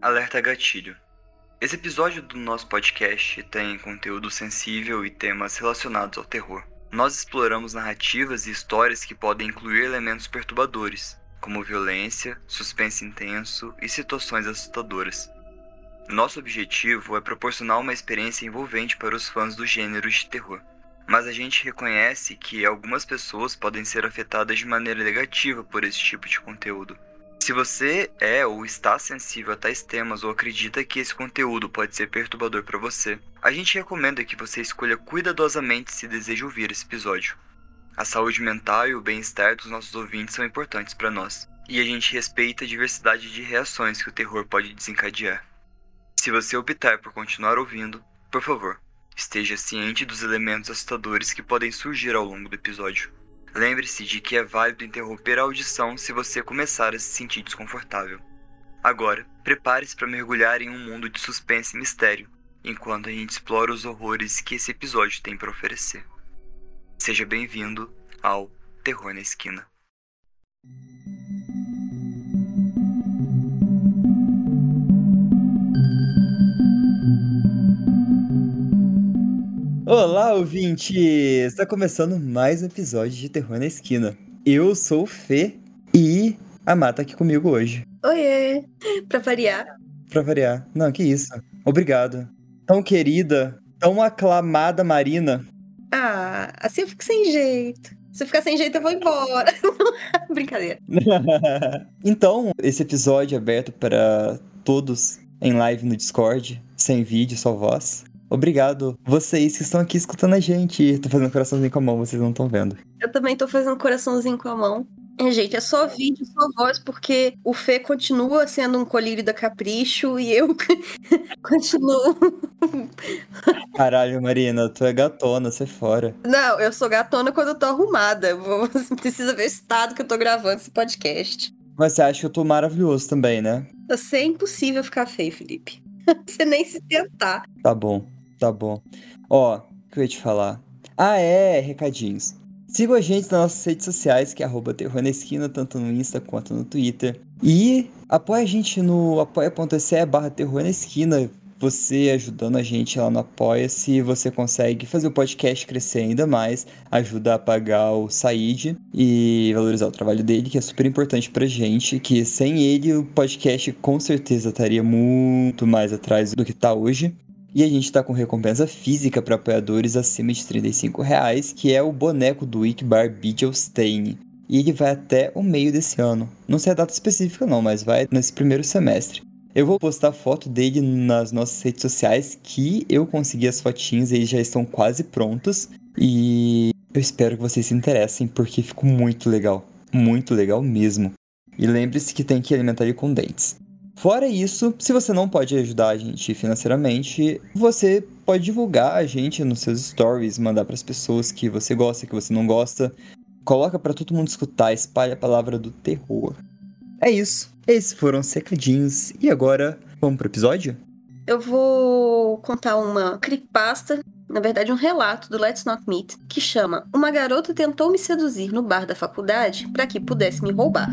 Alerta Gatilho. Esse episódio do nosso podcast tem conteúdo sensível e temas relacionados ao terror. Nós exploramos narrativas e histórias que podem incluir elementos perturbadores, como violência, suspense intenso e situações assustadoras. Nosso objetivo é proporcionar uma experiência envolvente para os fãs do gênero de terror. Mas a gente reconhece que algumas pessoas podem ser afetadas de maneira negativa por esse tipo de conteúdo. Se você é ou está sensível a tais temas ou acredita que esse conteúdo pode ser perturbador para você, a gente recomenda que você escolha cuidadosamente se deseja ouvir esse episódio. A saúde mental e o bem-estar dos nossos ouvintes são importantes para nós, e a gente respeita a diversidade de reações que o terror pode desencadear. Se você optar por continuar ouvindo, por favor, esteja ciente dos elementos assustadores que podem surgir ao longo do episódio. Lembre-se de que é válido interromper a audição se você começar a se sentir desconfortável. Agora, prepare-se para mergulhar em um mundo de suspense e mistério, enquanto a gente explora os horrores que esse episódio tem para oferecer. Seja bem-vindo ao Terror na Esquina. Olá, ouvintes! Está começando mais um episódio de Terror na Esquina. Eu sou o Fê e a Má tá aqui comigo hoje. Oiê! Pra variar. Pra variar. Não, que isso. Obrigado. Tão querida, tão aclamada Marina. Ah, assim eu fico sem jeito. Se eu ficar sem jeito, eu vou embora. Brincadeira. Então, esse episódio é aberto para todos em live no Discord, sem vídeo, só voz. Obrigado, vocês que estão aqui escutando a gente. Tô fazendo coraçãozinho com a mão, vocês não estão vendo. Eu também tô fazendo coraçãozinho com a mão. Gente, é só vídeo, só voz, porque o Fê continua sendo um colírio da Capricho e eu continuo... Caralho, Marina, tu é gatona, sai fora. Não, eu sou gatona quando eu tô arrumada. Você precisa ver o estado que eu tô gravando esse podcast. Mas você acha que eu tô maravilhoso também, né? Você é impossível ficar feio, Felipe. Você nem se tentar. Tá bom. Ó, o que eu ia te falar? Recadinhos. Sigam a gente nas nossas redes sociais, que é @Terror na Esquina, tanto no Insta quanto no Twitter. E apoia a gente no apoia.se/Terror na Esquina. Você ajudando a gente lá no Apoia-se, você consegue fazer o podcast crescer ainda mais, ajudar a pagar o Said e valorizar o trabalho dele, que é super importante pra gente, que sem ele o podcast com certeza estaria muito mais atrás do que tá hoje. E a gente tá com recompensa física para apoiadores acima de R$35, que é o boneco do Ickbar Beetlestein. E ele vai até o meio desse ano. Não sei a data específica não, mas vai nesse primeiro semestre. Eu vou postar foto dele nas nossas redes sociais, que eu consegui as fotinhas, eles já estão quase prontos. E eu espero que vocês se interessem, porque ficou muito legal mesmo. E lembre-se que tem que alimentar ele com dentes. Fora isso, se você não pode ajudar a gente financeiramente, você pode divulgar a gente nos seus stories, mandar para as pessoas que você gosta, que você não gosta. Coloca para todo mundo escutar, espalha a palavra do terror. É isso. Esses foram os recadinhos. E agora, vamos pro episódio? Eu vou contar uma creepypasta, na verdade um relato do Let's Not Meet, que chama Uma garota tentou me seduzir no bar da faculdade para que pudesse me roubar.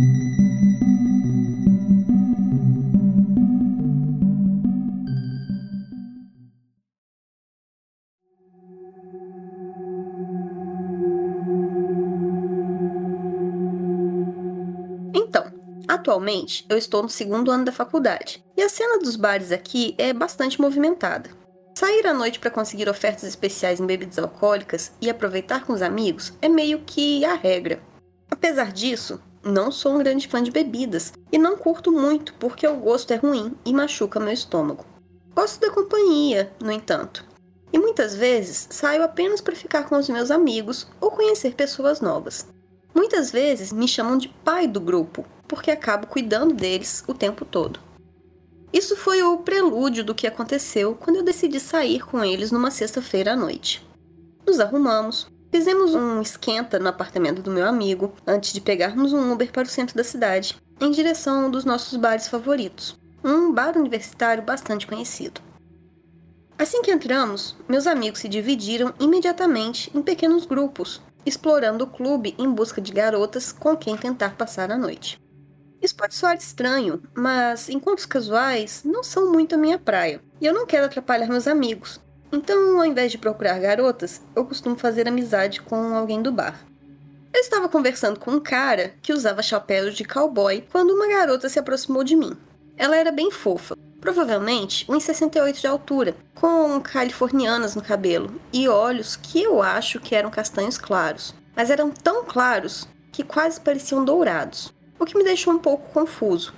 Então, atualmente eu estou no 2º ano da faculdade, e a cena dos bares aqui é bastante movimentada. Sair à noite para conseguir ofertas especiais em bebidas alcoólicas e aproveitar com os amigos é meio que a regra. Apesar disso, não sou um grande fã de bebidas e não curto muito porque o gosto é ruim e machuca meu estômago. Gosto da companhia, no entanto, e muitas vezes saio apenas para ficar com os meus amigos ou conhecer pessoas novas. Muitas vezes me chamam de pai do grupo, porque acabo cuidando deles o tempo todo. Isso foi o prelúdio do que aconteceu quando eu decidi sair com eles numa sexta-feira à noite. Nos arrumamos, fizemos um esquenta no apartamento do meu amigo, antes de pegarmos um Uber para o centro da cidade, em direção a um dos nossos bares favoritos, um bar universitário bastante conhecido. Assim que entramos, meus amigos se dividiram imediatamente em pequenos grupos, explorando o clube em busca de garotas com quem tentar passar a noite. Isso pode soar estranho, mas encontros casuais não são muito a minha praia, e eu não quero atrapalhar meus amigos. Então, ao invés de procurar garotas, eu costumo fazer amizade com alguém do bar. Eu estava conversando com um cara que usava chapéu de cowboy quando uma garota se aproximou de mim. Ela era bem fofa, provavelmente 1,68 de altura, com californianas no cabelo e olhos que eu acho que eram castanhos claros, mas eram tão claros que quase pareciam dourados, o que me deixou um pouco confuso.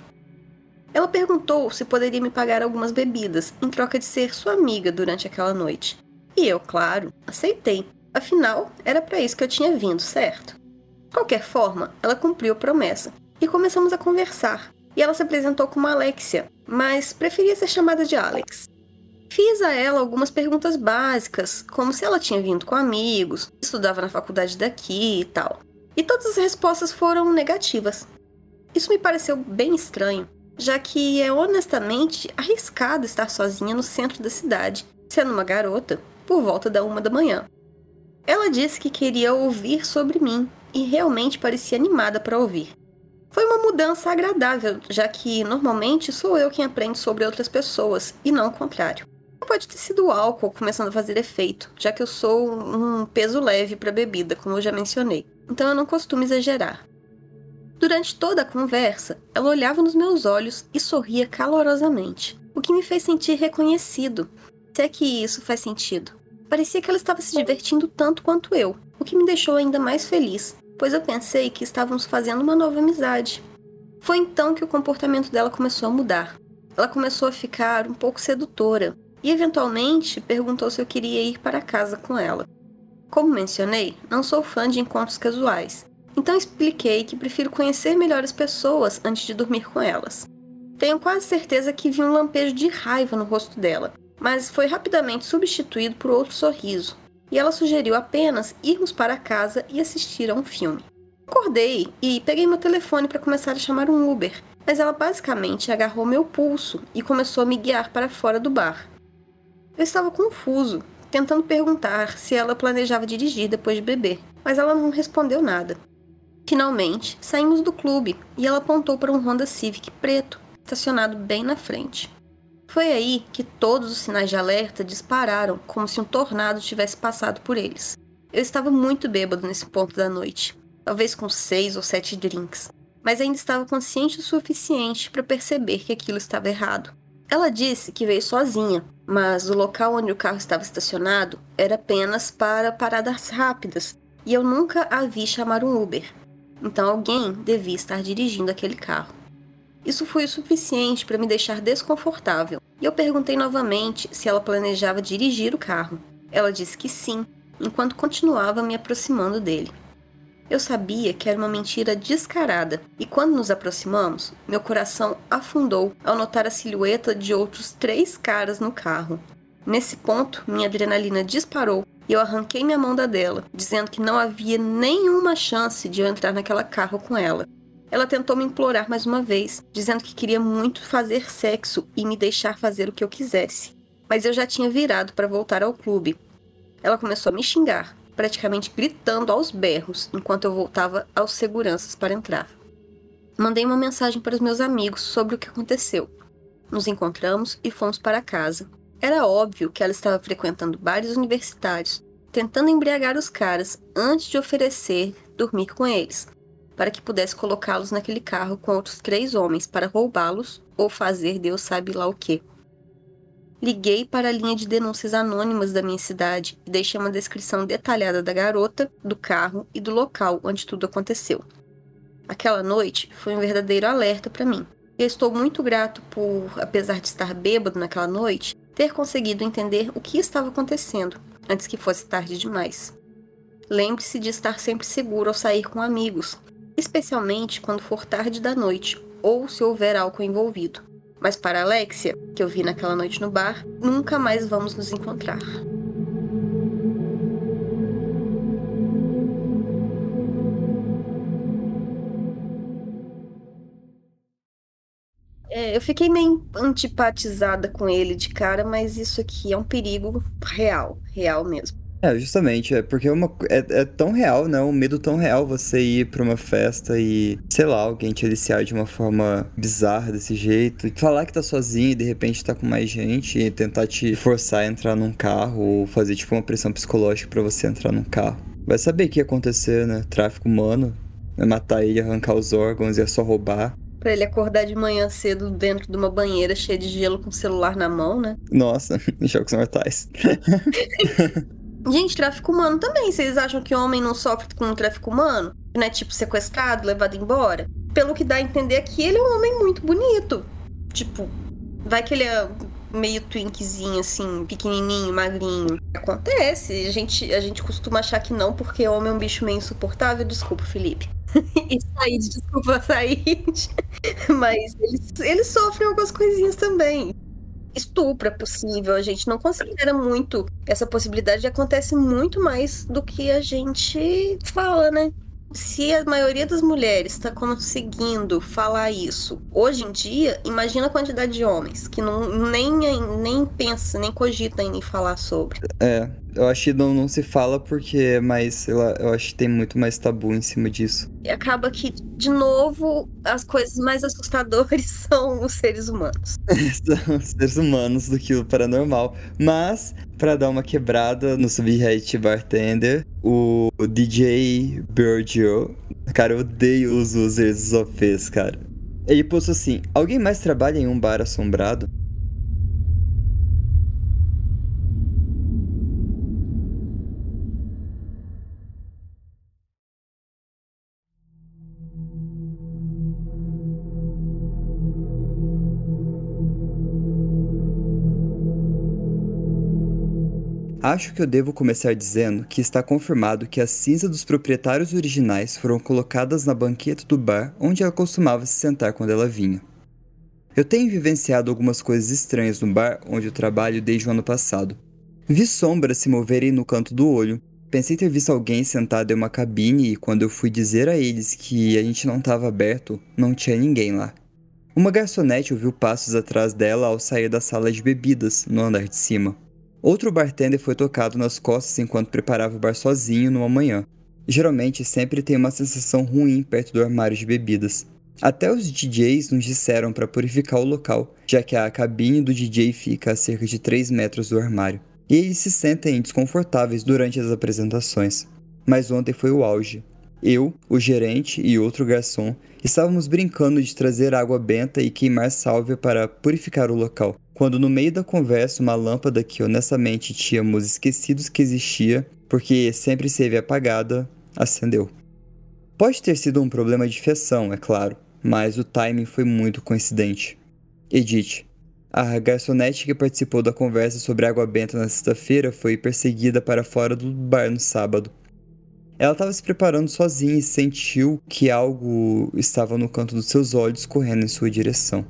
Ela perguntou se poderia me pagar algumas bebidas em troca de ser sua amiga durante aquela noite. E eu, claro, aceitei. Afinal, era para isso que eu tinha vindo, certo? De qualquer forma, ela cumpriu a promessa e começamos a conversar. E ela se apresentou como Alexia, mas preferia ser chamada de Alex. Fiz a ela algumas perguntas básicas, como se ela tinha vindo com amigos, estudava na faculdade daqui e tal. E todas as respostas foram negativas. Isso me pareceu bem estranho, já que é honestamente arriscado estar sozinha no centro da cidade, sendo uma garota, por volta da 1 da manhã. Ela disse que queria ouvir sobre mim e realmente parecia animada para ouvir. Foi uma mudança agradável, já que normalmente sou eu quem aprende sobre outras pessoas e não o contrário. Pode ter sido o álcool começando a fazer efeito, já que eu sou um peso leve para bebida, como eu já mencionei, então eu não costumo exagerar. Durante toda a conversa, ela olhava nos meus olhos e sorria calorosamente, o que me fez sentir reconhecido, se é que isso faz sentido. Parecia que ela estava se divertindo tanto quanto eu, o que me deixou ainda mais feliz, pois eu pensei que estávamos fazendo uma nova amizade. Foi então que o comportamento dela começou a mudar. Ela começou a ficar um pouco sedutora e, eventualmente, perguntou se eu queria ir para casa com ela. Como mencionei, não sou fã de encontros casuais, então expliquei que prefiro conhecer melhor as pessoas antes de dormir com elas. Tenho quase certeza que vi um lampejo de raiva no rosto dela, mas foi rapidamente substituído por outro sorriso, e ela sugeriu apenas irmos para casa e assistir a um filme. Acordei e peguei meu telefone para começar a chamar um Uber, mas ela basicamente agarrou meu pulso e começou a me guiar para fora do bar. Eu estava confuso, tentando perguntar se ela planejava dirigir depois de beber, mas ela não respondeu nada. Finalmente, saímos do clube e ela apontou para um Honda Civic preto, estacionado bem na frente. Foi aí que todos os sinais de alerta dispararam, como se um tornado tivesse passado por eles. Eu estava muito bêbado nesse ponto da noite, talvez com 6 ou 7 drinks, mas ainda estava consciente o suficiente para perceber que aquilo estava errado. Ela disse que veio sozinha, mas o local onde o carro estava estacionado era apenas para paradas rápidas, e eu nunca a vi chamar um Uber. Então alguém devia estar dirigindo aquele carro. Isso foi o suficiente para me deixar desconfortável, e eu perguntei novamente se ela planejava dirigir o carro. Ela disse que sim, enquanto continuava me aproximando dele. Eu sabia que era uma mentira descarada, e quando nos aproximamos, meu coração afundou ao notar a silhueta de outros 3 caras no carro. Nesse ponto, minha adrenalina disparou e eu arranquei minha mão da dela, dizendo que não havia nenhuma chance de eu entrar naquele carro com ela. Ela tentou me implorar mais uma vez, dizendo que queria muito fazer sexo e me deixar fazer o que eu quisesse. Mas eu já tinha virado para voltar ao clube. Ela começou a me xingar, praticamente gritando aos berros, enquanto eu voltava aos seguranças para entrar. Mandei uma mensagem para os meus amigos sobre o que aconteceu. Nos encontramos e fomos para casa. Era óbvio que ela estava frequentando bares universitários, tentando embriagar os caras antes de oferecer dormir com eles, para que pudesse colocá-los naquele carro com outros 3 homens para roubá-los ou fazer Deus sabe lá o quê. Liguei para a linha de denúncias anônimas da minha cidade e deixei uma descrição detalhada da garota, do carro e do local onde tudo aconteceu. Aquela noite foi um verdadeiro alerta para mim. Eu estou muito grato por, apesar de estar bêbado naquela noite, ter conseguido entender o que estava acontecendo, antes que fosse tarde demais. Lembre-se de estar sempre seguro ao sair com amigos, especialmente quando for tarde da noite ou se houver álcool envolvido. Mas para Alexia, que eu vi naquela noite no bar, nunca mais vamos nos encontrar. Eu fiquei meio antipatizada com ele de cara, mas isso aqui é um perigo real mesmo. É, justamente, é porque é tão real, né? Um medo tão real você ir pra uma festa e, sei lá, alguém te aliciar de uma forma bizarra desse jeito. E falar que tá sozinho e de repente tá com mais gente e tentar te forçar a entrar num carro ou fazer tipo uma pressão psicológica pra você entrar num carro. Vai saber o que ia acontecer, né? Tráfico humano, vai matar ele, arrancar os órgãos, ia só roubar. Pra ele acordar de manhã cedo dentro de uma banheira cheia de gelo com o celular na mão, né? Nossa, jogos mortais. Gente, tráfico humano também. Vocês acham que homem não sofre com o tráfico humano? Não é tipo sequestrado, levado embora? Pelo que dá a entender aqui, ele é um homem muito bonito. Tipo, vai que ele é meio twinkzinho, assim, pequenininho, magrinho. Acontece. A gente costuma achar que não, porque homem é um bicho meio insuportável. Desculpa, Felipe. E Said, desculpa, Said. Mas eles sofrem algumas coisinhas também. Estupro é possível, a gente não considera muito essa possibilidade, acontece muito mais do que a gente fala, né? Se a maioria das mulheres está conseguindo falar isso hoje em dia, imagina a quantidade de homens que nem pensa, nem cogita em falar sobre. É, eu acho que não se fala porque é mais, sei lá, eu acho que tem muito mais tabu em cima disso. E acaba que, de novo, as coisas mais assustadoras são os seres humanos. São seres humanos do que o paranormal. Mas, pra dar uma quebrada no subreddit Bartender, o DJ Virgil, cara, eu odeio os users OPs, cara. Ele postou assim: alguém mais trabalha em um bar assombrado? Acho que eu devo começar dizendo que está confirmado que as cinzas dos proprietários originais foram colocadas na banqueta do bar onde ela costumava se sentar quando ela vinha. Eu tenho vivenciado algumas coisas estranhas no bar onde eu trabalho desde o ano passado. Vi sombras se moverem no canto do olho. Pensei ter visto alguém sentado em uma cabine e quando eu fui dizer a eles que a gente não estava aberto, não tinha ninguém lá. Uma garçonete ouviu passos atrás dela ao sair da sala de bebidas, no andar de cima. Outro bartender foi tocado nas costas enquanto preparava o bar sozinho numa manhã. Geralmente sempre tem uma sensação ruim perto do armário de bebidas. Até os DJs nos disseram para purificar o local, já que a cabine do DJ fica a cerca de 3 metros do armário. E eles se sentem desconfortáveis durante as apresentações. Mas ontem foi o auge. Eu, o gerente e outro garçom estávamos brincando de trazer água benta e queimar sálvia para purificar o local, quando no meio da conversa uma lâmpada que honestamente tínhamos esquecido que existia, porque sempre esteve apagada, acendeu. Pode ter sido um problema de fiação, é claro, mas o timing foi muito coincidente. Edith, a garçonete que participou da conversa sobre água benta na sexta-feira, foi perseguida para fora do bar no sábado. Ela estava se preparando sozinha e sentiu que algo estava no canto dos seus olhos correndo em sua direção.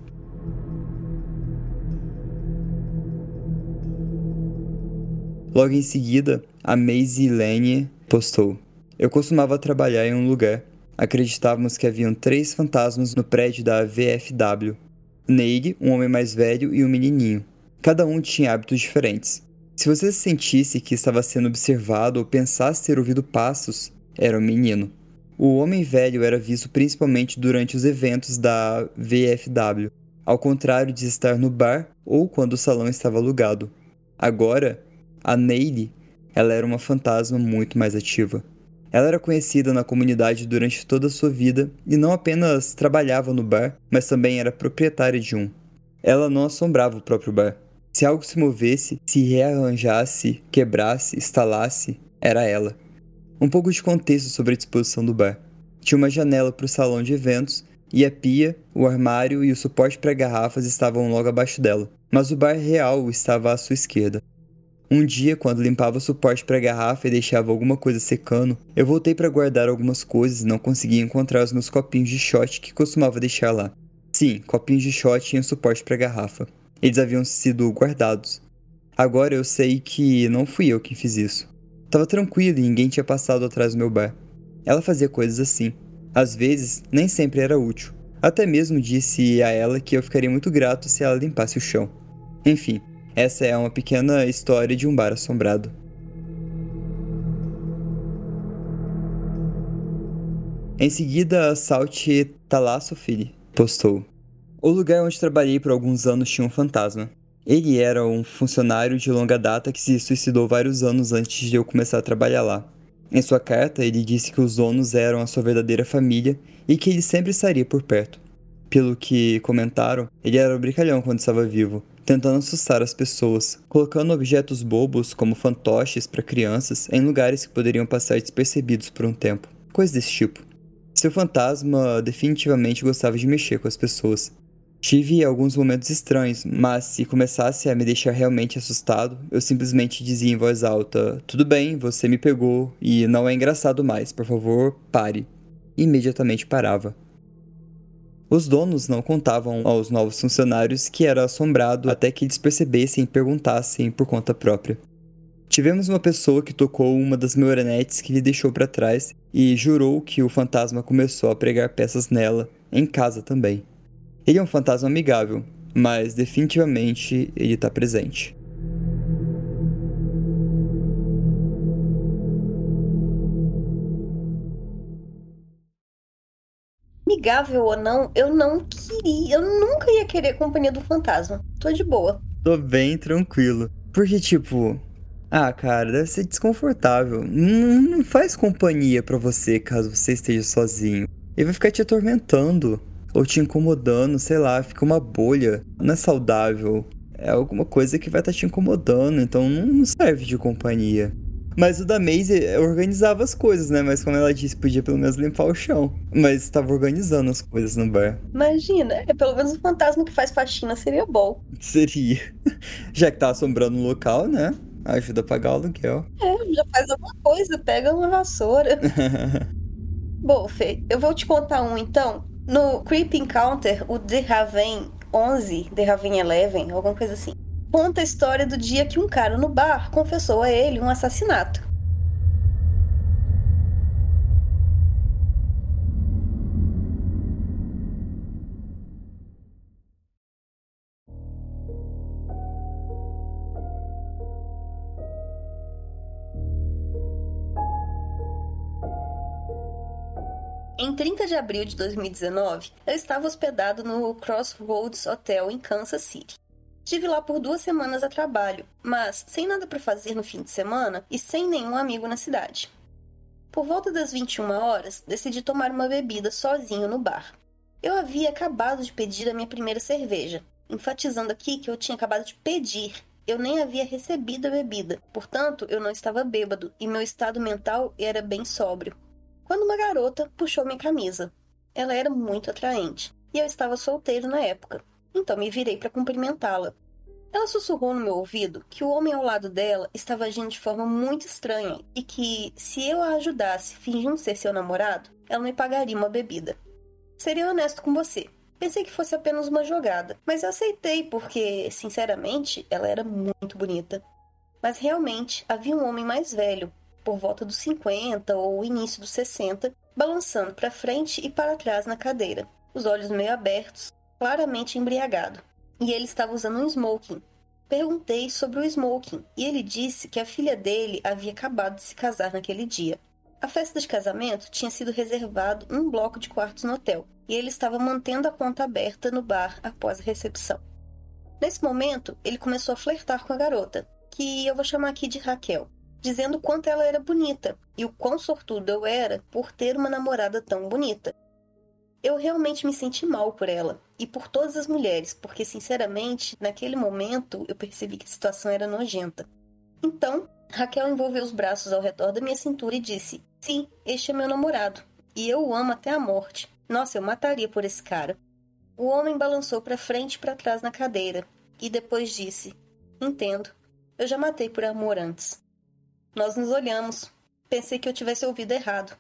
Logo em seguida, a Maisie Lane postou: eu costumava trabalhar em um lugar. Acreditávamos que haviam 3 fantasmas no prédio da VFW. Nele, um homem mais velho e um menininho. Cada um tinha hábitos diferentes. Se você sentisse que estava sendo observado ou pensasse ter ouvido passos, era um menino. O homem velho era visto principalmente durante os eventos da VFW, ao contrário de estar no bar ou quando o salão estava alugado. Agora, a Neile, ela era uma fantasma muito mais ativa. Ela era conhecida na comunidade durante toda a sua vida e não apenas trabalhava no bar, mas também era proprietária de um. Ela não assombrava o próprio bar. Se algo se movesse, se rearranjasse, quebrasse, estalasse, era ela. Um pouco de contexto sobre a disposição do bar. Tinha uma janela para o salão de eventos e a pia, o armário e o suporte para garrafas estavam logo abaixo dela, mas o bar real estava à sua esquerda. Um dia, quando limpava o suporte para a garrafa e deixava alguma coisa secando, eu voltei para guardar algumas coisas e não conseguia encontrar os meus copinhos de shot que costumava deixar lá. Sim, copinhos de shot tinham suporte para a garrafa. Eles haviam sido guardados. Agora eu sei que não fui eu quem fiz isso. Tava tranquilo e ninguém tinha passado atrás do meu bar. Ela fazia coisas assim. Às vezes, nem sempre era útil. Até mesmo disse a ela que eu ficaria muito grato se ela limpasse o chão. Enfim, essa é uma pequena história de um bar assombrado. Em seguida, Salt Thalassophylle postou: o lugar onde trabalhei por alguns anos tinha um fantasma. Ele era um funcionário de longa data que se suicidou vários anos antes de eu começar a trabalhar lá. Em sua carta, ele disse que os donos eram a sua verdadeira família e que ele sempre estaria por perto. Pelo que comentaram, ele era brincalhão quando estava vivo, tentando assustar as pessoas, colocando objetos bobos como fantoches para crianças em lugares que poderiam passar despercebidos por um tempo. Coisas desse tipo. Seu fantasma definitivamente gostava de mexer com as pessoas. Tive alguns momentos estranhos, mas se começasse a me deixar realmente assustado, eu simplesmente dizia em voz alta: tudo bem, você me pegou e não é engraçado mais, por favor, pare. E imediatamente parava. Os donos não contavam aos novos funcionários que era assombrado até que eles percebessem e perguntassem por conta própria. Tivemos uma pessoa que tocou uma das marionetes que lhe deixou para trás e jurou que o fantasma começou a pregar peças nela, em casa também. Ele é um fantasma amigável, mas definitivamente ele tá presente. Amigável ou não, eu nunca ia querer a companhia do fantasma. Tô de boa. Tô bem tranquilo. Porque, tipo, cara, deve ser desconfortável. Não faz companhia pra você caso você esteja sozinho. Ele vai ficar te atormentando ou te incomodando, sei lá, fica uma bolha. Não é saudável. É alguma coisa que vai estar te incomodando, então não serve de companhia. Mas o da Maisie organizava as coisas, né? Mas como ela disse, podia pelo menos limpar o chão. Mas estava organizando as coisas no bar. Imagina, pelo menos o fantasma que faz faxina seria bom. Seria. Já que tá assombrando o local, né? Ajuda a pagar o aluguel. Já faz alguma coisa, pega uma vassoura. Bom, Fê, eu vou te contar um então. No Creep Encounter, o The Raven 11, The Raven 11, alguma coisa assim, conta a história do dia que um cara no bar confessou a ele um assassinato. Em 30 de abril de 2019, eu estava hospedado no Crossroads Hotel em Kansas City. Estive lá por 2 semanas a trabalho, mas sem nada para fazer no fim de semana e sem nenhum amigo na cidade. Por volta das 21 horas, decidi tomar uma bebida sozinho no bar. Eu havia acabado de pedir a minha primeira cerveja, enfatizando aqui que eu tinha acabado de pedir. Eu nem havia recebido a bebida, portanto eu não estava bêbado e meu estado mental era bem sóbrio. Quando uma garota puxou minha camisa. Ela era muito atraente, e eu estava solteiro na época, então me virei para cumprimentá-la. Ela sussurrou no meu ouvido que o homem ao lado dela estava agindo de forma muito estranha e que, se eu a ajudasse fingindo ser seu namorado, ela me pagaria uma bebida. Seria honesto com você. Pensei que fosse apenas uma jogada, mas eu aceitei porque, sinceramente, ela era muito bonita. Mas realmente havia um homem mais velho, por volta dos 50 ou início dos 60, balançando para frente e para trás na cadeira, os olhos meio abertos, claramente embriagado. E ele estava usando um smoking. Perguntei sobre o smoking e ele disse que a filha dele havia acabado de se casar naquele dia. A festa de casamento tinha sido reservado um bloco de quartos no hotel e ele estava mantendo a conta aberta no bar após a recepção. Nesse momento, ele começou a flertar com a garota, que eu vou chamar aqui de Raquel, dizendo o quanto ela era bonita e o quão sortudo eu era por ter uma namorada tão bonita. Eu realmente me senti mal por ela e por todas as mulheres, porque, sinceramente, naquele momento eu percebi que a situação era nojenta. Então, Raquel envolveu os braços ao redor da minha cintura e disse: sim, este é meu namorado e eu o amo até a morte. Nossa, eu mataria por esse cara. O homem balançou para frente e para trás na cadeira e depois disse: entendo, eu já matei por amor antes. Nós nos olhamos. Pensei que eu tivesse ouvido errado.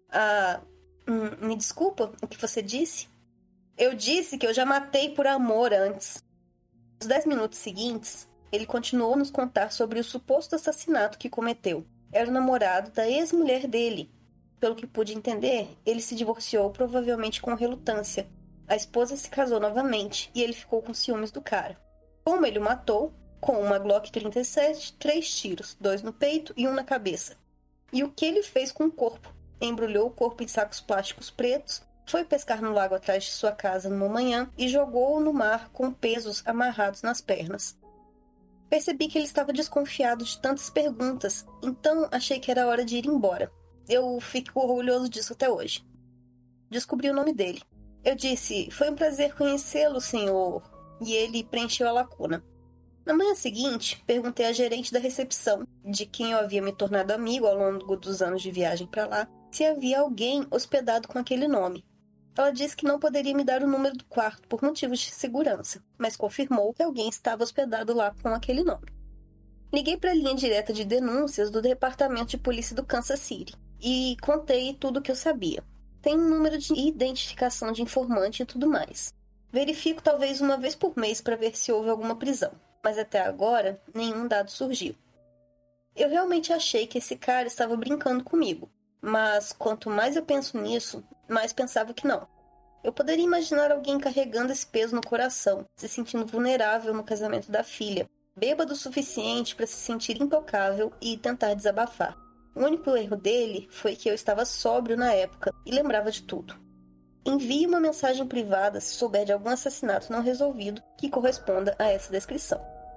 Me desculpa, o que você disse? Eu disse que eu já matei por amor antes. Nos 10 minutos seguintes, ele continuou a nos contar sobre o suposto assassinato que cometeu. Era o namorado da ex-mulher dele. Pelo que pude entender, ele se divorciou provavelmente com relutância. A esposa se casou novamente e ele ficou com ciúmes do cara. Como ele o matou? Com uma Glock 37, 3 tiros, 2 no peito e 1 na cabeça. E o que ele fez com o corpo? embrulhou o corpo em sacos plásticos pretos, foi pescar no lago atrás de sua casa numa manhã e jogou-o no mar com pesos amarrados nas pernas. Percebi que ele estava desconfiado de tantas perguntas, então achei que era hora de ir embora. Eu fico orgulhoso disso até hoje. Descobri o nome dele. Eu disse, foi um prazer conhecê-lo, senhor. E ele preencheu a lacuna. Na manhã seguinte, perguntei à gerente da recepção, de quem eu havia me tornado amigo ao longo dos anos de viagem para lá, se havia alguém hospedado com aquele nome. Ela disse que não poderia me dar o número do quarto por motivos de segurança, mas confirmou que alguém estava hospedado lá com aquele nome. Liguei para a linha direta de denúncias do Departamento de Polícia do Kansas City e contei tudo o que eu sabia. Tem um número de identificação de informante e tudo mais. Verifico talvez uma vez por mês para ver se houve alguma prisão, mas até agora nenhum dado surgiu. Eu realmente achei que esse cara estava brincando comigo, mas quanto mais eu penso nisso, mais pensava que não. Eu poderia imaginar alguém carregando esse peso no coração, se sentindo vulnerável no casamento da filha, bêbado o suficiente para se sentir intocável e tentar desabafar. O único erro dele foi que eu estava sóbrio na época e lembrava de tudo. Envie uma mensagem privada se souber de algum assassinato não resolvido que corresponda a essa descrição.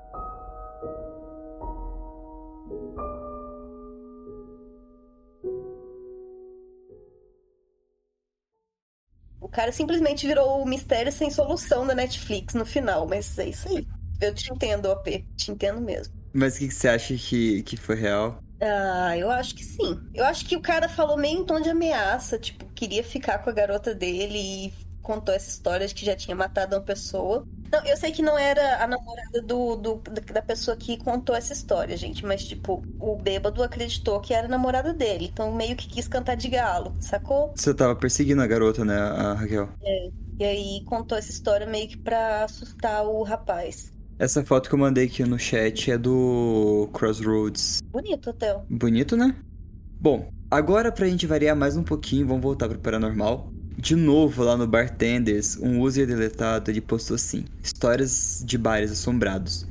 O cara simplesmente virou o mistério sem solução da Netflix no final, mas é isso aí. Eu te entendo, OP. Te entendo mesmo. Mas o que você acha que foi real? Ah, eu acho que sim. Eu acho que o cara falou meio em tom de ameaça, tipo, queria ficar com a garota dele e contou essa história de que já tinha matado uma pessoa. Não, eu sei que não era a namorada da pessoa que contou essa história, gente, mas, tipo, o bêbado acreditou que era a namorada dele, então meio que quis cantar de galo, sacou? Você tava perseguindo a garota, né, a Raquel? É. E aí contou essa história meio que pra assustar o rapaz. Essa foto que eu mandei aqui no chat é do Crossroads. Bonito hotel. Bonito, né? Bom, agora pra gente variar mais um pouquinho, vamos voltar pro paranormal. De novo, lá no Bartenders, um user deletado, ele postou assim: histórias de bares assombrados.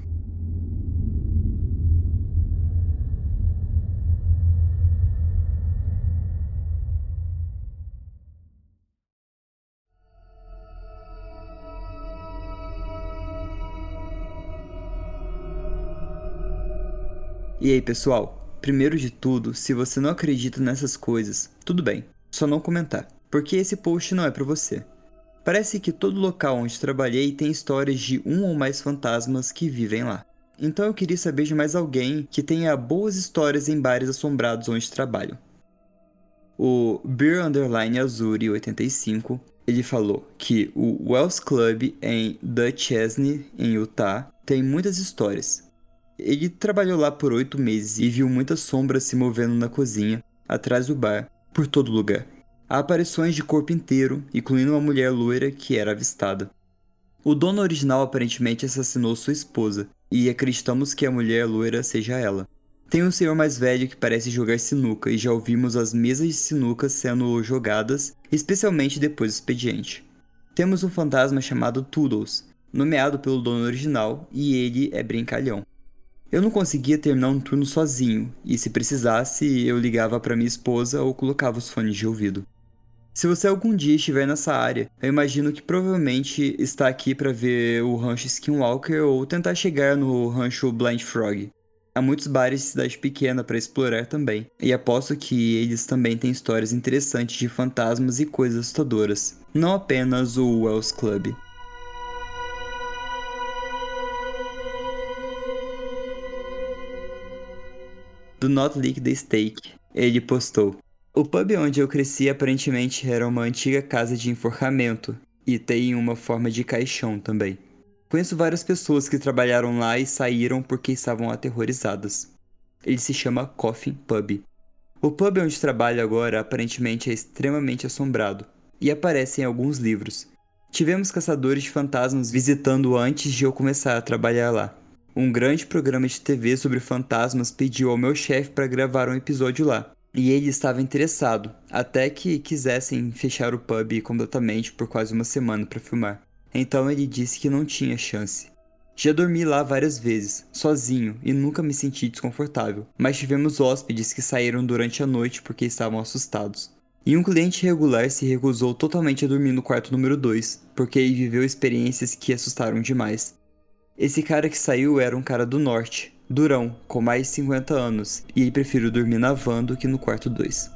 E aí, pessoal? Primeiro de tudo, se você não acredita nessas coisas, tudo bem, só não comentar, porque esse post não é pra você. Parece que todo local onde trabalhei tem histórias de um ou mais fantasmas que vivem lá. Então eu queria saber de mais alguém que tenha boas histórias em bares assombrados onde trabalham. O Beer Underline Azuri 85, ele falou que o Wells Club em Duchesne, em Utah, tem muitas histórias. Ele trabalhou lá por 8 meses e viu muitas sombras se movendo na cozinha, atrás do bar, por todo lugar. Há aparições de corpo inteiro, incluindo uma mulher loira que era avistada. O dono original aparentemente assassinou sua esposa, e acreditamos que a mulher loira seja ela. Tem um senhor mais velho que parece jogar sinuca e já ouvimos as mesas de sinuca sendo jogadas, especialmente depois do expediente. Temos um fantasma chamado Toodles, nomeado pelo dono original, e ele é brincalhão. Eu não conseguia terminar um turno sozinho, e se precisasse, eu ligava para minha esposa ou colocava os fones de ouvido. Se você algum dia estiver nessa área, eu imagino que provavelmente está aqui para ver o rancho Skinwalker ou tentar chegar no rancho Blind Frog. Há muitos bares de cidade pequena para explorar também, e aposto que eles também têm histórias interessantes de fantasmas e coisas assustadoras, não apenas o Wells Club. Do Not Lick the Steak, ele postou: o pub onde eu cresci aparentemente era uma antiga casa de enforcamento, e tem uma forma de caixão também. Conheço várias pessoas que trabalharam lá e saíram porque estavam aterrorizadas. Ele se chama Coffin Pub. O pub onde trabalho agora aparentemente é extremamente assombrado, e aparece em alguns livros. Tivemos caçadores de fantasmas visitando antes de eu começar a trabalhar lá. Um grande programa de TV sobre fantasmas pediu ao meu chefe para gravar um episódio lá. E ele estava interessado, até que quisessem fechar o pub completamente por quase uma semana para filmar. Então ele disse que não tinha chance. Já dormi lá várias vezes, sozinho, e nunca me senti desconfortável, mas tivemos hóspedes que saíram durante a noite porque estavam assustados. E um cliente regular se recusou totalmente a dormir no quarto número 2, porque ele viveu experiências que assustaram demais. Esse cara que saiu era um cara do norte, durão, com mais de 50 anos, e ele preferiu dormir na van do que no quarto 2.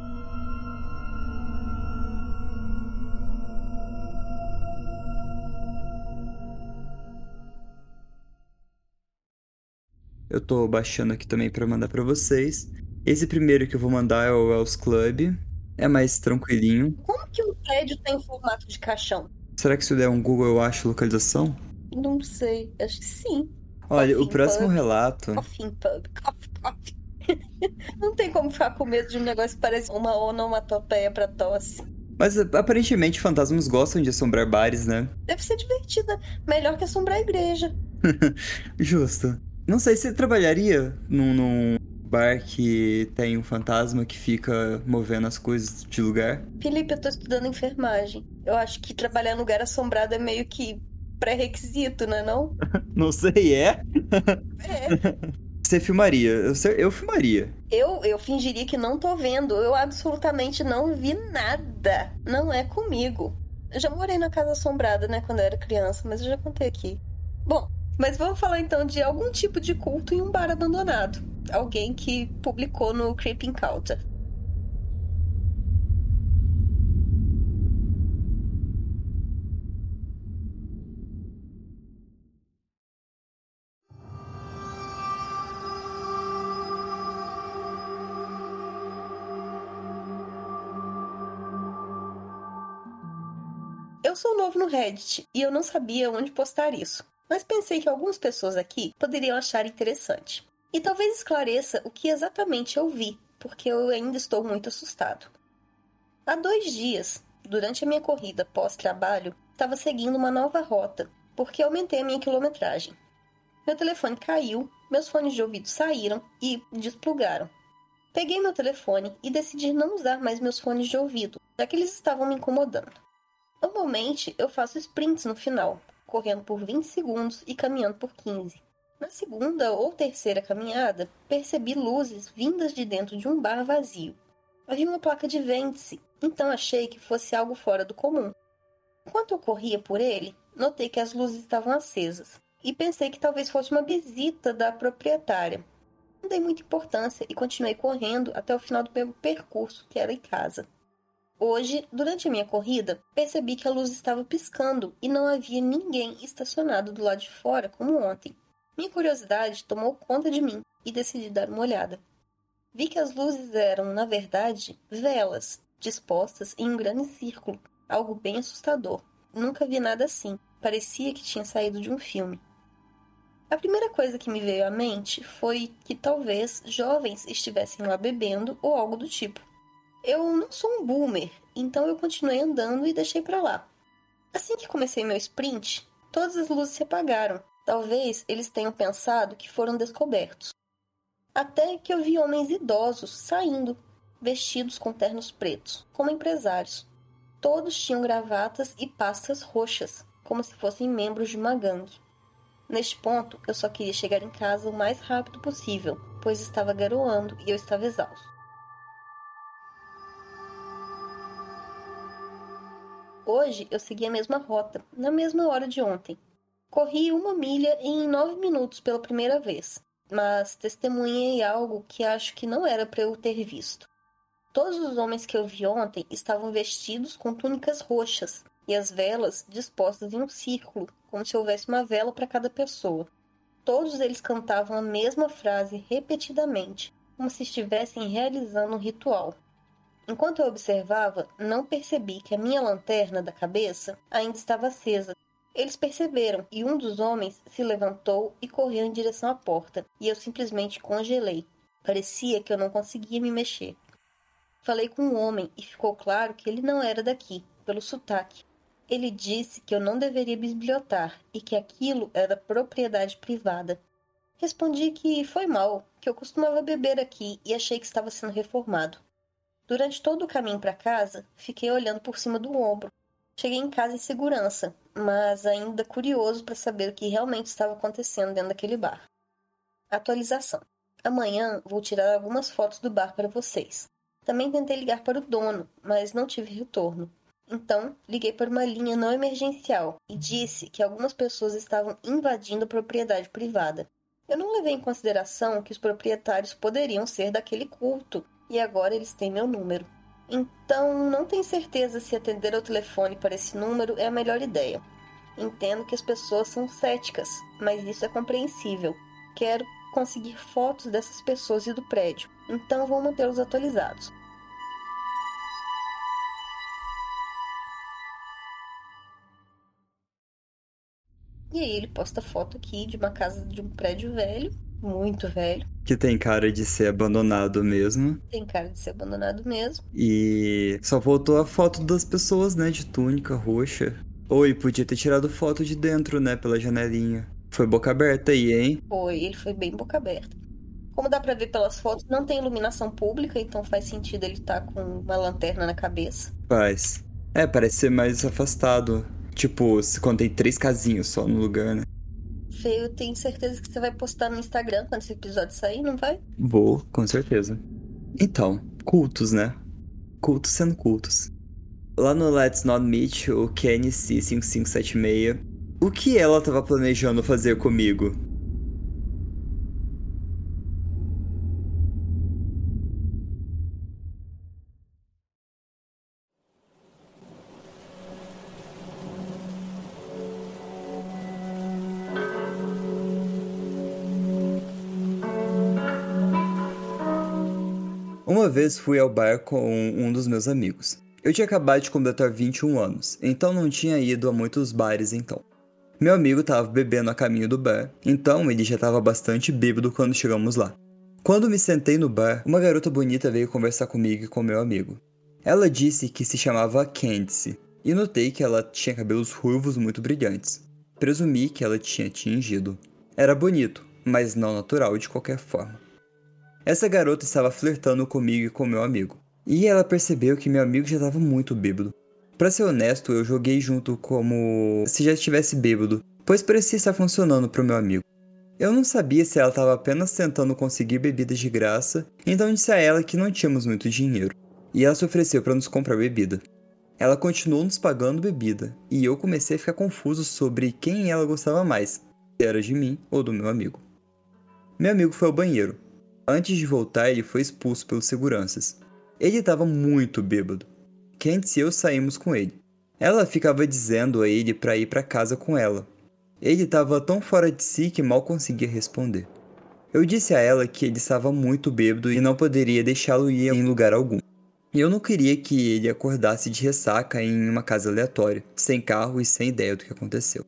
Eu tô baixando aqui também pra mandar pra vocês. Esse primeiro que eu vou mandar é o Wells Club. É mais tranquilinho. Como que um prédio tem formato de caixão? Será que se eu der um Google eu acho localização? Não sei, acho que sim. Olha, o Coffin próximo Pub, relato. Coffin Pub, Coffin. Não tem como ficar com medo de um negócio que parece uma onomatopeia pra tosse. Mas aparentemente fantasmas gostam de assombrar bares, né? Deve ser divertida. Melhor que assombrar a igreja. Justo. Não sei se você trabalharia num bar que tem um fantasma que fica movendo as coisas de lugar. Felipe, eu tô estudando enfermagem. Eu acho que trabalhar em lugar assombrado é meio que pré-requisito, não é não? Não sei, é? É. Você filmaria? Eu filmaria. Eu fingiria que não tô vendo. Eu absolutamente não vi nada. Não é comigo. Eu já morei na casa assombrada, né, quando eu era criança, mas eu já contei aqui. Bom, mas vamos falar então de algum tipo de culto em um bar abandonado. Alguém que publicou no Creeping Culture. Eu sou novo no Reddit e eu não sabia onde postar isso, mas pensei que algumas pessoas aqui poderiam achar interessante. E talvez esclareça o que exatamente eu vi, porque eu ainda estou muito assustado. Há 2 dias, durante a minha corrida pós-trabalho, estava seguindo uma nova rota, porque aumentei a minha quilometragem. Meu telefone caiu, meus fones de ouvido saíram e desplugaram. Peguei meu telefone e decidi não usar mais meus fones de ouvido, já que eles estavam me incomodando. Normalmente, eu faço sprints no final, correndo por 20 segundos e caminhando por 15. Na segunda ou terceira caminhada, percebi luzes vindas de dentro de um bar vazio. Havia uma placa de vende-se, então achei que fosse algo fora do comum. Enquanto eu corria por ele, notei que as luzes estavam acesas, e pensei que talvez fosse uma visita da proprietária. Não dei muita importância e continuei correndo até o final do meu percurso, que era em casa. Hoje, durante a minha corrida, percebi que a luz estava piscando e não havia ninguém estacionado do lado de fora como ontem. Minha curiosidade tomou conta de mim e decidi dar uma olhada. Vi que as luzes eram, na verdade, velas, dispostas em um grande círculo, algo bem assustador. Nunca vi nada assim, parecia que tinha saído de um filme. A primeira coisa que me veio à mente foi que talvez jovens estivessem lá bebendo ou algo do tipo. Eu não sou um boomer, então eu continuei andando e deixei pra lá. Assim que comecei meu sprint, todas as luzes se apagaram. Talvez eles tenham pensado que foram descobertos. Até que eu vi homens idosos saindo, vestidos com ternos pretos, como empresários. Todos tinham gravatas e pastas roxas, como se fossem membros de uma gangue. Neste ponto, eu só queria chegar em casa o mais rápido possível, pois estava garoando e eu estava exausto. Hoje eu segui a mesma rota, na mesma hora de ontem. Corri 1 milha em 9 minutos pela primeira vez, mas testemunhei algo que acho que não era para eu ter visto. Todos os homens que eu vi ontem estavam vestidos com túnicas roxas e as velas dispostas em um círculo, como se houvesse uma vela para cada pessoa. Todos eles cantavam a mesma frase repetidamente, como se estivessem realizando um ritual. Enquanto eu observava, não percebi que a minha lanterna da cabeça ainda estava acesa. Eles perceberam e um dos homens se levantou e correu em direção à porta, e eu simplesmente congelei. Parecia que eu não conseguia me mexer. Falei com o homem e ficou claro que ele não era daqui, pelo sotaque. Ele disse que eu não deveria bisbilhotar e que aquilo era propriedade privada. Respondi que foi mal, que eu costumava beber aqui e achei que estava sendo reformado. Durante todo o caminho para casa, fiquei olhando por cima do ombro. Cheguei em casa em segurança, mas ainda curioso para saber o que realmente estava acontecendo dentro daquele bar. Atualização. Amanhã vou tirar algumas fotos do bar para vocês. Também tentei ligar para o dono, mas não tive retorno. Então, liguei para uma linha não emergencial e disse que algumas pessoas estavam invadindo a propriedade privada. Eu não levei em consideração que os proprietários poderiam ser daquele culto e agora eles têm meu número. Então, não tenho certeza se atender ao telefone para esse número é a melhor ideia. Entendo que as pessoas são céticas, mas isso é compreensível. Quero conseguir fotos dessas pessoas e do prédio, então vou mantê-los atualizados. E aí ele posta foto aqui de uma casa de um prédio velho, muito velho. Que tem cara de ser abandonado mesmo. Tem cara de ser abandonado mesmo. E só faltou a foto das pessoas, né, de túnica roxa. Oi, podia ter tirado foto de dentro, né, pela janelinha. Foi boca aberta aí, hein? Ele foi bem boca aberta. Como dá pra ver pelas fotos, não tem iluminação pública, então faz sentido ele estar com uma lanterna na cabeça. Faz. Parece ser mais afastado. Tipo, quando tem 3 casinhos só no lugar, né? Feio, tenho certeza que você vai postar no Instagram quando esse episódio sair, não vai? Vou, com certeza. Então, cultos, né? Cultos sendo cultos. Lá no Let's Not Meet, o KNC5576, o que ela tava planejando fazer comigo? Uma vez fui ao bar com um dos meus amigos. Eu tinha acabado de completar 21 anos, então não tinha ido a muitos bares então. Meu amigo estava bebendo a caminho do bar, então ele já estava bastante bêbado quando chegamos lá. Quando me sentei no bar, uma garota bonita veio conversar comigo e com meu amigo. Ela disse que se chamava Candice, e notei que ela tinha cabelos ruivos muito brilhantes. Presumi que ela tinha tingido. Era bonito, mas não natural de qualquer forma. Essa garota estava flertando comigo e com meu amigo. E ela percebeu que meu amigo já estava muito bêbado. Pra ser honesto, eu joguei junto como se já estivesse bêbado, pois parecia estar funcionando pro meu amigo. Eu não sabia se ela estava apenas tentando conseguir bebidas de graça, então disse a ela que não tínhamos muito dinheiro, e ela se ofereceu para nos comprar bebida. Ela continuou nos pagando bebida, e eu comecei a ficar confuso sobre quem ela gostava mais, se era de mim ou do meu amigo. Meu amigo foi ao banheiro. Antes de voltar, ele foi expulso pelos seguranças. Ele estava muito bêbado. Candice e eu saímos com ele. Ela ficava dizendo a ele para ir para casa com ela. Ele estava tão fora de si que mal conseguia responder. Eu disse a ela que ele estava muito bêbado e não poderia deixá-lo ir em lugar algum. E eu não queria que ele acordasse de ressaca em uma casa aleatória, sem carro e sem ideia do que aconteceu.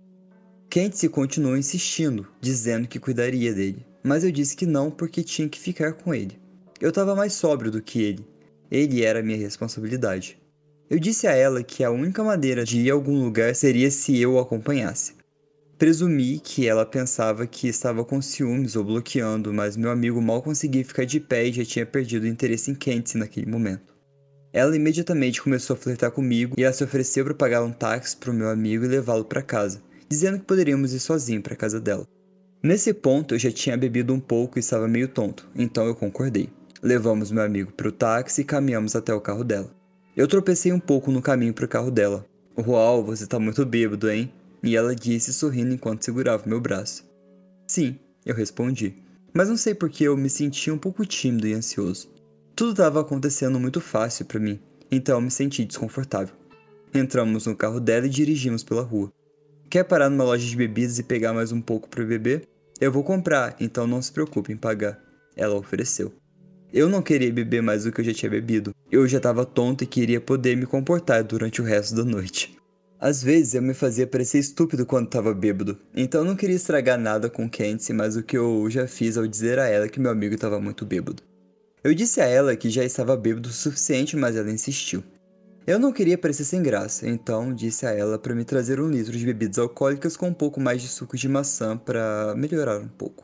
Candice continuou insistindo, dizendo que cuidaria dele, mas eu disse que não porque tinha que ficar com ele. Eu estava mais sóbrio do que ele. Ele era minha responsabilidade. Eu disse a ela que a única maneira de ir a algum lugar seria se eu o acompanhasse. Presumi que ela pensava que estava com ciúmes ou bloqueando, mas meu amigo mal conseguia ficar de pé e já tinha perdido o interesse em Candice naquele momento. Ela imediatamente começou a flertar comigo e ela se ofereceu para pagar um táxi para o meu amigo e levá-lo para casa, dizendo que poderíamos ir sozinho para casa dela. Nesse ponto eu já tinha bebido um pouco e estava meio tonto, então eu concordei. Levamos meu amigo para o táxi e caminhamos até o carro dela. Eu tropecei um pouco no caminho para o carro dela. Uau, você tá muito bêbado, hein? E ela disse sorrindo enquanto segurava meu braço. Sim, eu respondi, mas não sei por que eu me sentia um pouco tímido e ansioso. Tudo estava acontecendo muito fácil para mim, então eu me senti desconfortável. Entramos no carro dela e dirigimos pela rua. Quer parar numa loja de bebidas e pegar mais um pouco para beber? Eu vou comprar, então não se preocupe em pagar. Ela ofereceu. Eu não queria beber mais do que eu já tinha bebido. Eu já estava tonto e queria poder me comportar durante o resto da noite. Às vezes eu me fazia parecer estúpido quando estava bêbado, então eu não queria estragar nada com Candice, mas o que eu já fiz ao dizer a ela que meu amigo estava muito bêbado. Eu disse a ela que já estava bêbado o suficiente, mas ela insistiu. Eu não queria parecer sem graça, então disse a ela para me trazer 1 litro de bebidas alcoólicas com um pouco mais de suco de maçã para melhorar um pouco.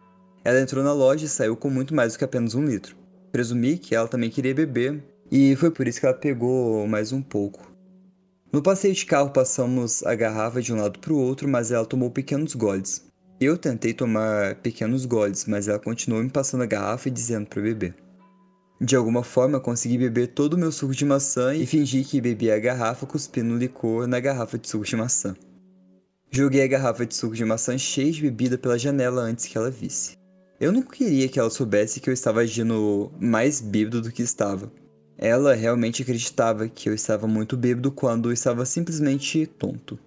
Ela entrou na loja e saiu com muito mais do que apenas 1 litro. Presumi que ela também queria beber, e foi por isso que ela pegou mais um pouco. No passeio de carro passamos a garrafa de um lado para o outro, mas ela tomou pequenos goles. Eu tentei tomar pequenos goles, mas ela continuou me passando a garrafa e dizendo para beber. De alguma forma, eu consegui beber todo o meu suco de maçã e fingi que bebia a garrafa cuspindo licor na garrafa de suco de maçã. Joguei a garrafa de suco de maçã cheia de bebida pela janela antes que ela visse. Eu não queria que ela soubesse que eu estava agindo mais bêbado do que estava. Ela realmente acreditava que eu estava muito bêbado quando eu estava simplesmente tonto.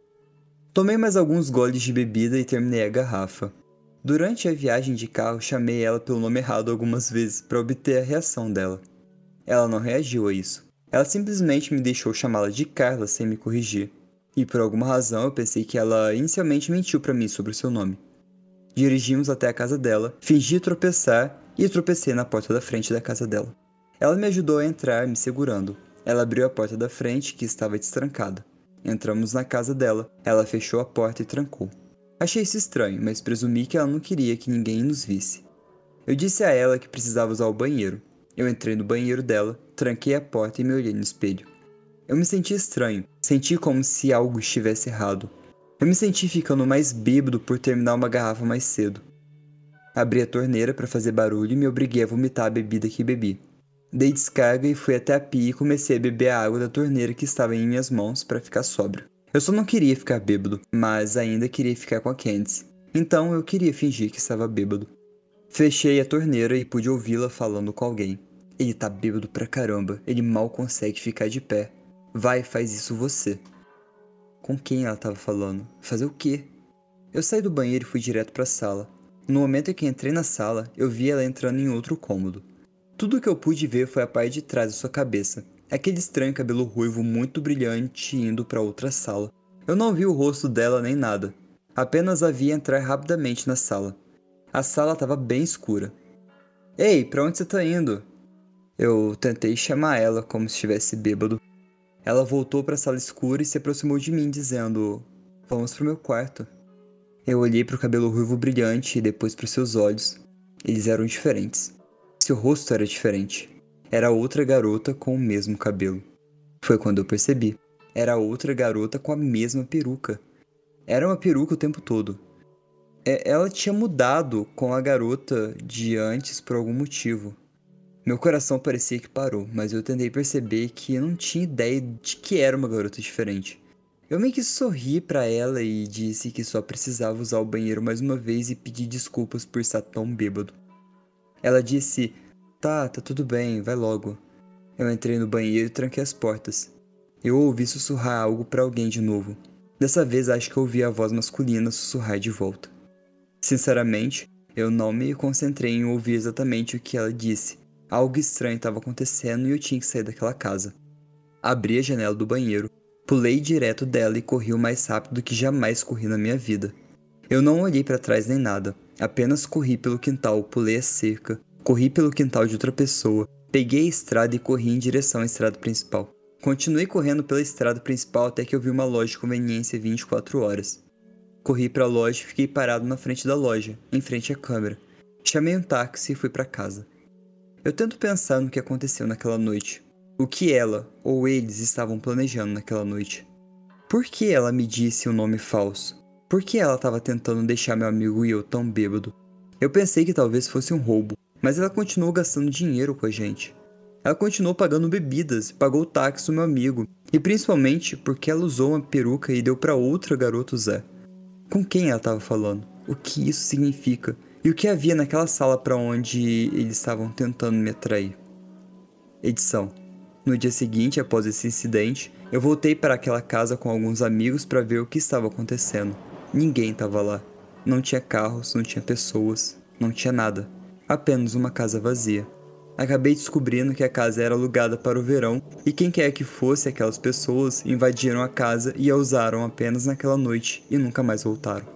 Tomei mais alguns goles de bebida e terminei a garrafa. Durante a viagem de carro, chamei ela pelo nome errado algumas vezes para obter a reação dela. Ela não reagiu a isso. Ela simplesmente me deixou chamá-la de Carla sem me corrigir. E por alguma razão eu pensei que ela inicialmente mentiu para mim sobre o seu nome. Dirigimos até a casa dela, fingi tropeçar e tropecei na porta da frente da casa dela. Ela me ajudou a entrar, me segurando. Ela abriu a porta da frente, que estava destrancada. Entramos na casa dela, ela fechou a porta e trancou. Achei isso estranho, mas presumi que ela não queria que ninguém nos visse. Eu disse a ela que precisava usar o banheiro. Eu entrei no banheiro dela, tranquei a porta e me olhei no espelho. Eu me senti estranho, senti como se algo estivesse errado. Eu me senti ficando mais bêbado por terminar uma garrafa mais cedo. Abri a torneira para fazer barulho e me obriguei a vomitar a bebida que bebi. Dei descarga e fui até a pia e comecei a beber a água da torneira que estava em minhas mãos para ficar sóbrio. Eu só não queria ficar bêbado, mas ainda queria ficar com a Candice. Então eu queria fingir que estava bêbado. Fechei a torneira e pude ouvi-la falando com alguém. Ele tá bêbado pra caramba, ele mal consegue ficar de pé. Vai, faz isso você. Com quem ela estava falando? Fazer o quê? Eu saí do banheiro e fui direto para a sala. No momento em que entrei na sala, eu vi ela entrando em outro cômodo. Tudo o que eu pude ver foi a parte de trás da sua cabeça. Aquele estranho cabelo ruivo muito brilhante indo para outra sala. Eu não vi o rosto dela nem nada. Apenas a vi entrar rapidamente na sala. A sala estava bem escura. Ei, para onde você tá indo? Eu tentei chamar ela como se estivesse bêbado. Ela voltou para a sala escura e se aproximou de mim, dizendo: Vamos pro meu quarto. Eu olhei para o cabelo ruivo brilhante e depois para os seus olhos. Eles eram diferentes. Seu rosto era diferente. Era outra garota com o mesmo cabelo. Foi quando eu percebi. Era outra garota com a mesma peruca. Era uma peruca o tempo todo. Ela tinha mudado com a garota de antes por algum motivo. Meu coração parecia que parou, mas eu tentei perceber que eu não tinha ideia de que era uma garota diferente. Eu meio que sorri pra ela e disse que só precisava usar o banheiro mais uma vez e pedir desculpas por estar tão bêbado. Ela disse: tá tudo bem, vai logo. Eu entrei no banheiro e tranquei as portas. Eu ouvi sussurrar algo pra alguém de novo. Dessa vez acho que ouvi a voz masculina sussurrar de volta. Sinceramente, eu não me concentrei em ouvir exatamente o que ela disse. Algo estranho estava acontecendo e eu tinha que sair daquela casa. Abri a janela do banheiro, pulei direto dela e corri o mais rápido que jamais corri na minha vida. Eu não olhei para trás nem nada, apenas corri pelo quintal, pulei a cerca, corri pelo quintal de outra pessoa, peguei a estrada e corri em direção à estrada principal. Continuei correndo pela estrada principal até que eu vi uma loja de conveniência 24 horas. Corri para a loja e fiquei parado na frente da loja, em frente à câmera. Chamei um táxi e fui para casa. Eu tento pensar no que aconteceu naquela noite. O que ela ou eles estavam planejando naquela noite. Por que ela me disse um nome falso? Por que ela estava tentando deixar meu amigo e eu tão bêbado? Eu pensei que talvez fosse um roubo, mas ela continuou gastando dinheiro com a gente. Ela continuou pagando bebidas, pagou o táxi do meu amigo, e principalmente porque ela usou uma peruca e deu para outra garota usar. Com quem ela estava falando? O que isso significa? E o que havia naquela sala para onde eles estavam tentando me atrair? Edição. No dia seguinte, após esse incidente, eu voltei para aquela casa com alguns amigos para ver o que estava acontecendo. Ninguém estava lá. Não tinha carros, não tinha pessoas, não tinha nada. Apenas uma casa vazia. Acabei descobrindo que a casa era alugada para o verão e quem quer que fosse aquelas pessoas invadiram a casa e a usaram apenas naquela noite e nunca mais voltaram.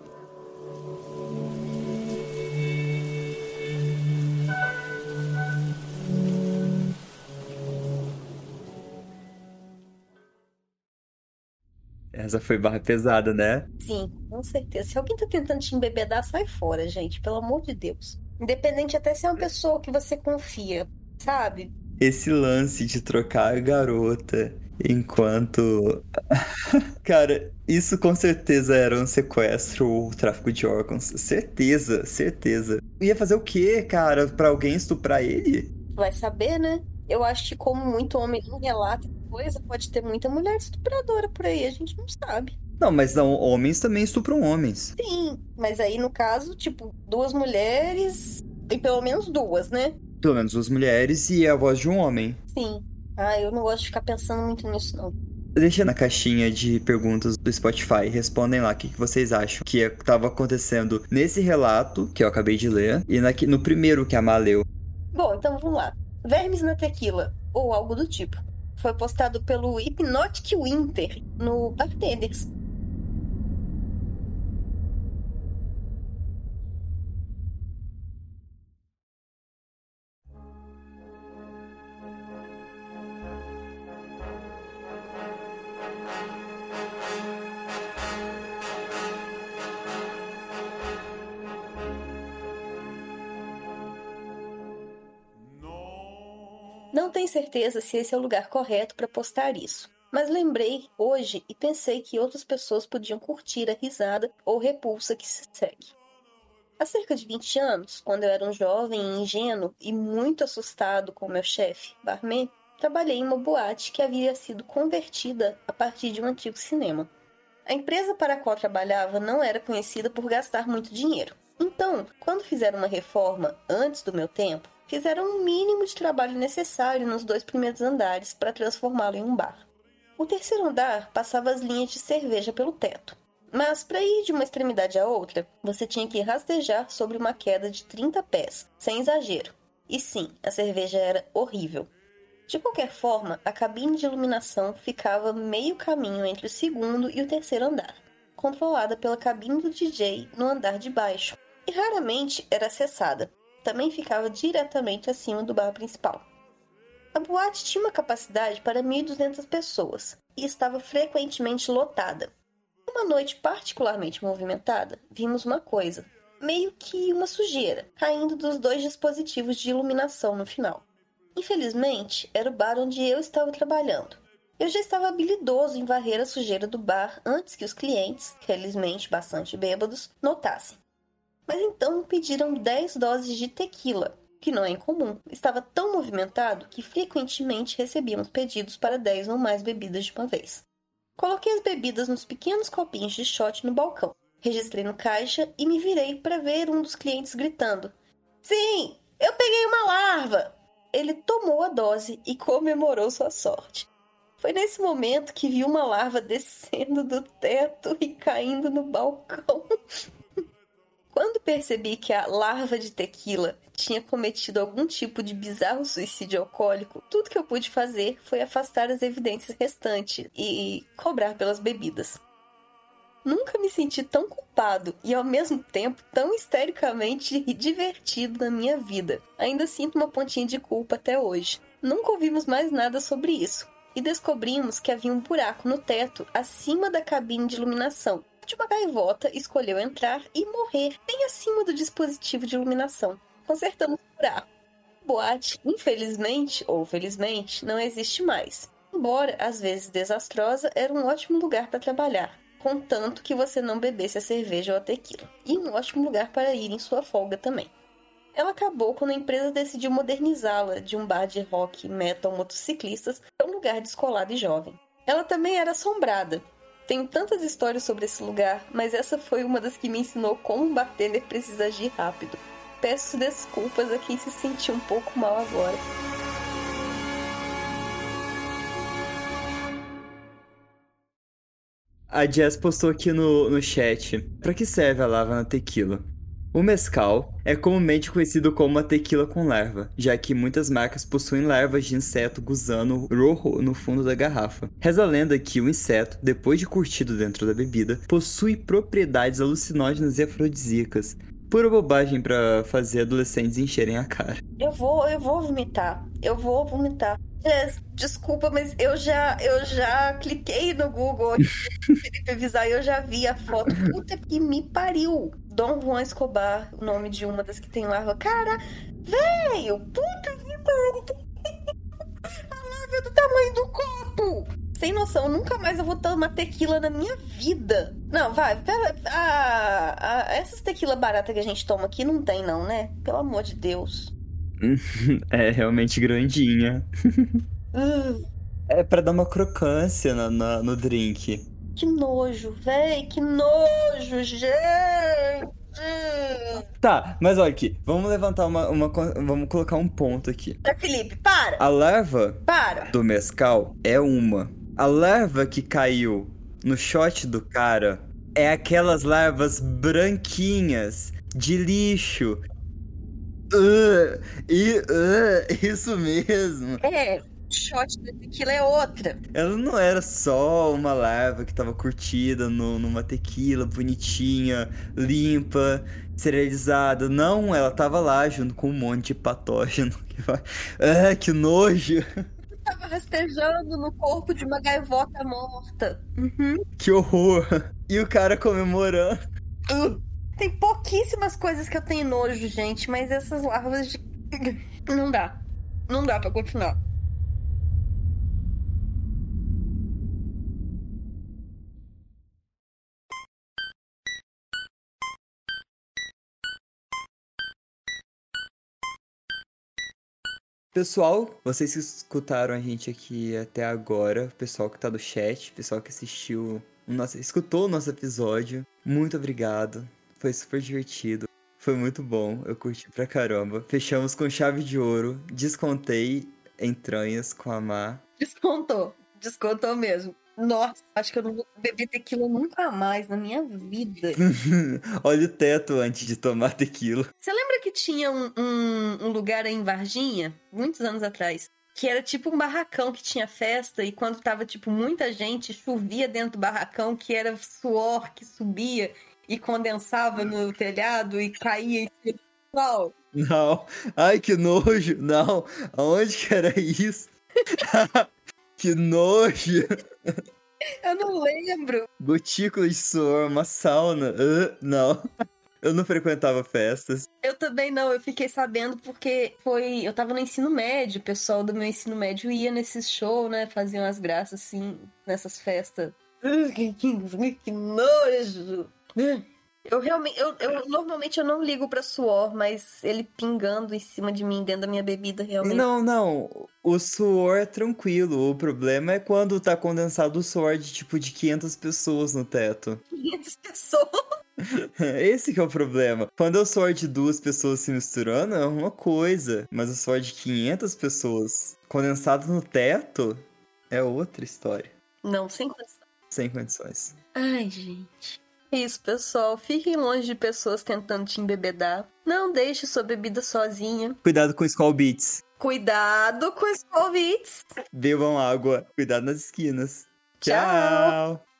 Essa foi barra pesada, né? Sim, com certeza. Se alguém tá tentando te embebedar, sai fora, gente. Pelo amor de Deus. Independente até se é uma pessoa que você confia, sabe? Esse lance de trocar a garota enquanto... Cara, isso com certeza era um sequestro ou tráfico de órgãos. Certeza, certeza. Ia fazer o quê, cara? Pra alguém estuprar ele? Vai saber, né? Eu acho que como muito homem não relata coisa, pode ter muita mulher estupradora por aí, a gente não sabe. Não, mas não, homens também estupram homens. Sim, mas aí no caso, tipo, 2 mulheres e pelo menos 2, né? Pelo menos 2 mulheres e a voz de um homem. Sim. Ah, eu não gosto de ficar pensando muito nisso, não. Deixa na caixinha de perguntas do Spotify, respondem lá o que vocês acham que estava acontecendo nesse relato que eu acabei de ler e no primeiro que a Má leu. Bom, então vamos lá. Vermes na tequila, ou algo do tipo. Foi postado pelo Hypnotic Winter no Bartenders. Não tenho certeza se esse é o lugar correto para postar isso, mas lembrei hoje e pensei que outras pessoas podiam curtir a risada ou repulsa que se segue. Há cerca de 20 anos, quando eu era um jovem ingênuo e muito assustado com meu chefe, barman, trabalhei em uma boate que havia sido convertida a partir de um antigo cinema. A empresa para a qual trabalhava não era conhecida por gastar muito dinheiro. Então, quando fizeram uma reforma antes do meu tempo, fizeram o mínimo de trabalho necessário nos 2 primeiros andares para transformá-lo em um bar. O terceiro andar passava as linhas de cerveja pelo teto. Mas para ir de uma extremidade à outra, você tinha que rastejar sobre uma queda de 30 pés, sem exagero. E sim, a cerveja era horrível. De qualquer forma, a cabine de iluminação ficava meio caminho entre o segundo e o terceiro andar, controlada pela cabine do DJ no andar de baixo, e raramente era acessada. Também ficava diretamente acima do bar principal. A boate tinha uma capacidade para 1.200 pessoas e estava frequentemente lotada. Uma noite particularmente movimentada, vimos uma coisa, meio que uma sujeira, caindo dos 2 dispositivos de iluminação no final. Infelizmente, era o bar onde eu estava trabalhando. Eu já estava habilidoso em varrer a sujeira do bar antes que os clientes, felizmente bastante bêbados, notassem. Mas então pediram 10 doses de tequila, que não é incomum. Estava tão movimentado que frequentemente recebíamos pedidos para 10 ou mais bebidas de uma vez. Coloquei as bebidas nos pequenos copinhos de shot no balcão. Registrei no caixa e me virei para ver um dos clientes gritando: "Sim, eu peguei uma larva!" Ele tomou a dose e comemorou sua sorte. Foi nesse momento que vi uma larva descendo do teto e caindo no balcão. Quando percebi que a larva de tequila tinha cometido algum tipo de bizarro suicídio alcoólico, tudo que eu pude fazer foi afastar as evidências restantes e cobrar pelas bebidas. Nunca me senti tão culpado e ao mesmo tempo tão histericamente divertido na minha vida. Ainda sinto uma pontinha de culpa até hoje. Nunca ouvimos mais nada sobre isso e descobrimos que havia um buraco no teto acima da cabine de iluminação. Uma gaivota escolheu entrar e morrer bem acima do dispositivo de iluminação. Consertamos o buraco. A boate, infelizmente ou felizmente, não existe mais. Embora às vezes desastrosa, era um ótimo lugar para trabalhar, contanto que você não bebesse a cerveja ou a tequila. E um ótimo lugar para ir em sua folga também. Ela acabou quando a empresa decidiu modernizá-la de um bar de rock, metal, motociclistas para um lugar descolado e jovem. Ela também era assombrada. Tenho tantas histórias sobre esse lugar, mas essa foi uma das que me ensinou como um bartender precisa agir rápido. Peço desculpas a quem se sentiu um pouco mal agora. A Jess postou aqui no chat: pra que serve a lava na tequila? O mezcal é comumente conhecido como uma tequila com larva, já que muitas marcas possuem larvas de inseto gusano rojo no fundo da garrafa. Reza a lenda que o inseto, depois de curtido dentro da bebida, possui propriedades alucinógenas e afrodisíacas. Pura bobagem pra fazer adolescentes encherem a cara. Eu vou vomitar. Desculpa, mas eu já cliquei no Google Felipe avisar e eu já vi a foto. Puta que me pariu. Dom Juan Escobar, o nome de uma das que tem larva. Cara, velho, puta que pariu. A larva é do tamanho do copo. Sem noção, nunca mais eu vou tomar tequila na minha vida. Não, vai. Essas tequila barata que a gente toma aqui não tem não, né? Pelo amor de Deus. É realmente grandinha. Uh, É pra dar uma crocância no drink. que nojo, véi, que nojo, gente! Tá, mas olha aqui. Vamos levantar vamos colocar um ponto aqui. Felipe, para! A larva Para! do mescal é uma. A larva que caiu no shot do cara é aquelas larvas branquinhas de lixo. Isso mesmo. É, shot da tequila é outra. Ela não era só uma larva que tava curtida numa tequila bonitinha, limpa, esterilizada. Não, ela tava lá junto com um monte de patógeno. Que nojo! Tava rastejando no corpo de uma gaivota morta. Uhum. Que horror! E o cara comemorando. Tem pouquíssimas coisas que eu tenho nojo, gente, mas essas larvas de. Não dá. Não dá pra continuar. Pessoal, vocês que escutaram a gente aqui até agora, pessoal que tá no chat, pessoal que assistiu, escutou o nosso episódio, muito obrigado. Foi super divertido. Foi muito bom, eu curti pra caramba. Fechamos com chave de ouro, descontei entranhas com a Má. Descontou. Descontou mesmo. Nossa, acho que eu não vou beber tequila nunca mais na minha vida. Olha o teto antes de tomar tequila. Você lembra que tinha um lugar aí em Varginha, muitos anos atrás, que era tipo um barracão que tinha festa e quando tava, tipo, muita gente, chovia dentro do barracão, que era suor que subia e condensava no telhado e caía em cima do sol? Não, ai que nojo, não, aonde que era isso? Que nojo! Eu não lembro. Gotícula de suor, uma sauna. Não, eu não frequentava festas. Eu também não, eu fiquei sabendo porque eu tava no ensino médio, o pessoal do meu ensino médio ia nesses shows, né, faziam as graças assim, nessas festas. Que nojo! Normalmente eu não ligo pra suor, mas ele pingando em cima de mim dentro da minha bebida realmente. Não, o suor é tranquilo. O problema é quando tá condensado o suor de tipo de 500 pessoas no teto. 500 pessoas. Esse que é o problema. Quando é o suor de 2 pessoas se misturando, é uma coisa. Mas o suor de 500 pessoas condensado no teto é outra história. Não, sem condição. Sem condições. Ai, gente. Isso, pessoal. Fiquem longe de pessoas tentando te embebedar. Não deixe sua bebida sozinha. Cuidado com Skol Beats. Cuidado com os convites. Bebam água. Cuidado nas esquinas. Tchau. Tchau.